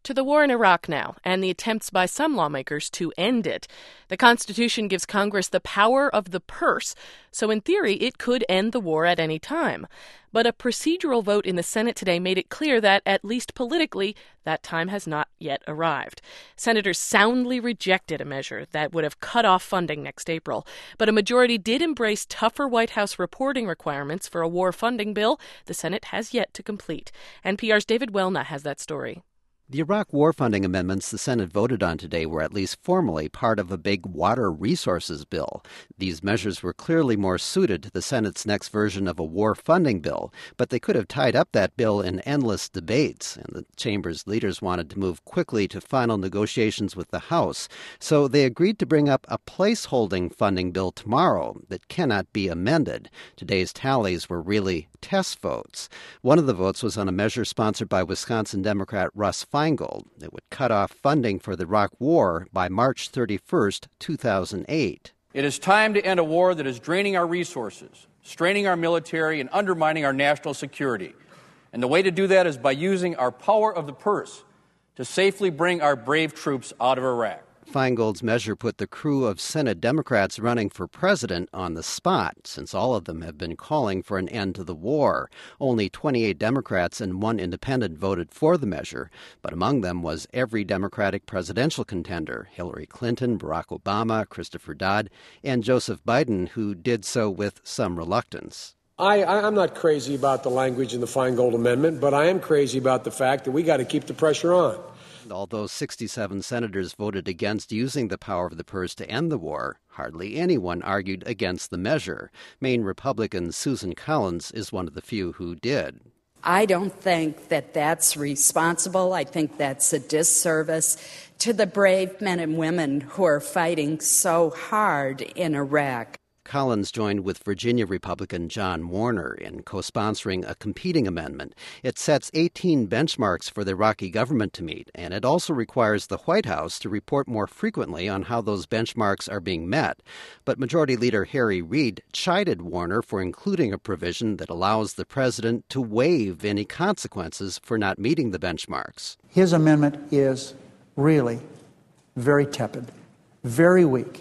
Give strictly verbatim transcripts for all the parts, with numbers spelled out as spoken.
To the war in Iraq now, and the attempts by some lawmakers to end it. The Constitution gives Congress the power of the purse, so in theory it could end the war at any time. But a procedural vote in the Senate today made it clear that, at least politically, that time has not yet arrived. Senators soundly rejected a measure that would have cut off funding next April, but a majority did embrace tougher White House reporting requirements for a war funding bill the Senate has yet to complete. N P R's David Welna has that story. The Iraq war funding amendments the Senate voted on today were at least formally part of a big water resources bill. These measures were clearly more suited to the Senate's next version of a war funding bill, but they could have tied up that bill in endless debates, and the chamber's leaders wanted to move quickly to final negotiations with the House. So they agreed to bring up a placeholding funding bill tomorrow that cannot be amended. Today's tallies were really test votes. One of the votes was on a measure sponsored by Wisconsin Democrat Russ Feingold. It would cut off funding for the Iraq War by March thirty-first, two thousand eight. It is time to end a war that is draining our resources, straining our military, and undermining our national security. And the way to do that is by using our power of the purse to safely bring our brave troops out of Iraq. Feingold's measure put the crew of Senate Democrats running for president on the spot, since all of them have been calling for an end to the war. Only twenty-eight Democrats and one independent voted for the measure, but among them was every Democratic presidential contender, Hillary Clinton, Barack Obama, Christopher Dodd, and Joseph Biden, who did so with some reluctance. I, I'm not crazy about the language in the Feingold Amendment, but I am crazy about the fact that we got to keep the pressure on. Although sixty-seven senators voted against using the power of the purse to end the war, hardly anyone argued against the measure. Maine Republican Susan Collins is one of the few who did. I don't think that that's responsible. I think that's a disservice to the brave men and women who are fighting so hard in Iraq. Collins joined with Virginia Republican John Warner in co-sponsoring a competing amendment. It sets eighteen benchmarks for the Iraqi government to meet, and it also requires the White House to report more frequently on how those benchmarks are being met. But Majority Leader Harry Reid chided Warner for including a provision that allows the president to waive any consequences for not meeting the benchmarks. His amendment is really very tepid, very weak.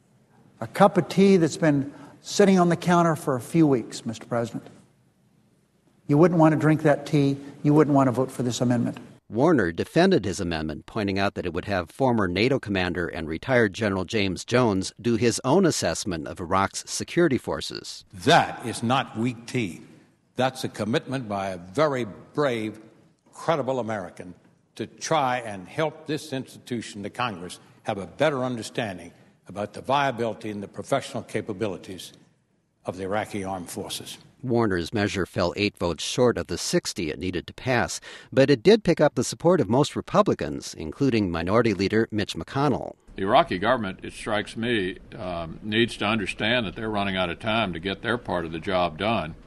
A cup of tea that's been sitting on the counter for a few weeks, Mister President. You wouldn't want to drink that tea. You wouldn't want to vote for this amendment. Warner defended his amendment, pointing out that it would have former NATO commander and retired General James Jones do his own assessment of Iraq's security forces. That is not weak tea. That's a commitment by a very brave, credible American to try and help this institution, the Congress, have a better understanding about the viability and the professional capabilities of the Iraqi armed forces. Warner's measure fell eight votes short of the sixty it needed to pass, but it did pick up the support of most Republicans, including Minority Leader Mitch McConnell. The Iraqi government, it strikes me, um, needs to understand that they're running out of time to get their part of the job done.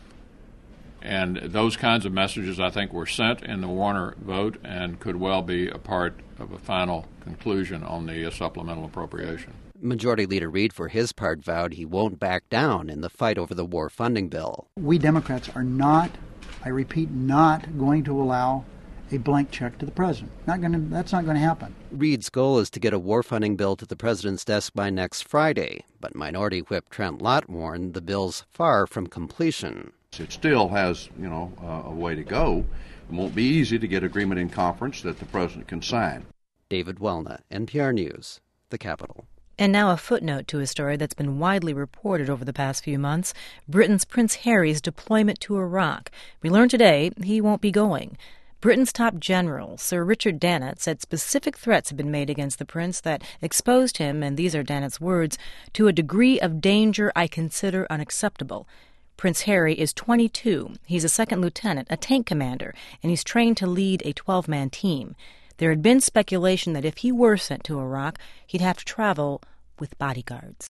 And those kinds of messages, I think, were sent in the Warner vote and could well be a part of a final conclusion on the uh, supplemental appropriation. Majority Leader Reid, for his part, vowed he won't back down in the fight over the war funding bill. We Democrats are not, I repeat, not going to allow a blank check to the president. Not going to, that's not going to happen. Reid's goal is to get a war funding bill to the president's desk by next Friday, but Minority Whip Trent Lott warned the bill's far from completion. It still has, you know, uh, a way to go. It won't be easy to get agreement in conference that the president can sign. David Welna, N P R News, the Capitol. And now a footnote to a story that's been widely reported over the past few months, Britain's Prince Harry's deployment to Iraq. We learned today he won't be going. Britain's top general, Sir Richard Dannatt, said specific threats have been made against the prince that exposed him, and these are Dannatt's words, to a degree of danger I consider unacceptable. Prince Harry is twenty-two. He's a second lieutenant, a tank commander, and he's trained to lead a twelve-man team. There had been speculation that if he were sent to Iraq, he'd have to travel with bodyguards.